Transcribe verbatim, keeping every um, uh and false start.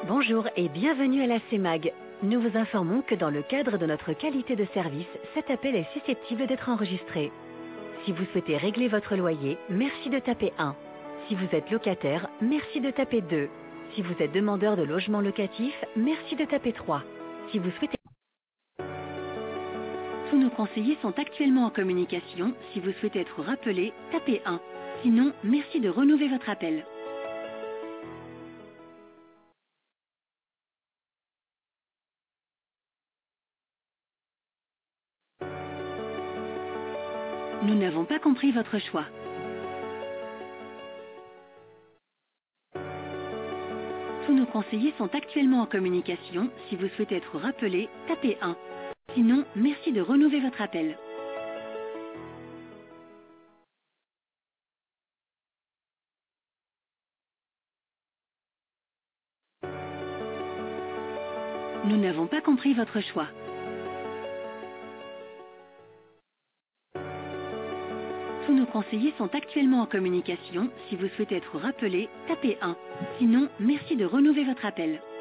Bonjour et bienvenue à la C E M A G. Nous vous informons que dans le cadre de notre qualité de service, cet appel est susceptible d'être enregistré. Si vous souhaitez régler votre loyer, merci de taper un. Si vous êtes locataire, merci de taper deux. Si vous êtes demandeur de logement locatif, merci de taper trois. Si vous souhaitez... Tous nos conseillers sont actuellement en communication. Si vous souhaitez être rappelé, tapez un. Sinon, merci de renouveler votre appel. Nous n'avons pas compris votre choix. Tous nos conseillers sont actuellement en communication. Si vous souhaitez être rappelé, tapez un. Sinon, merci de renouveler votre appel. Nous n'avons pas compris votre choix. Tous nos conseillers sont actuellement en communication. Si vous souhaitez être rappelé, tapez un. Sinon, merci de renouveler votre appel.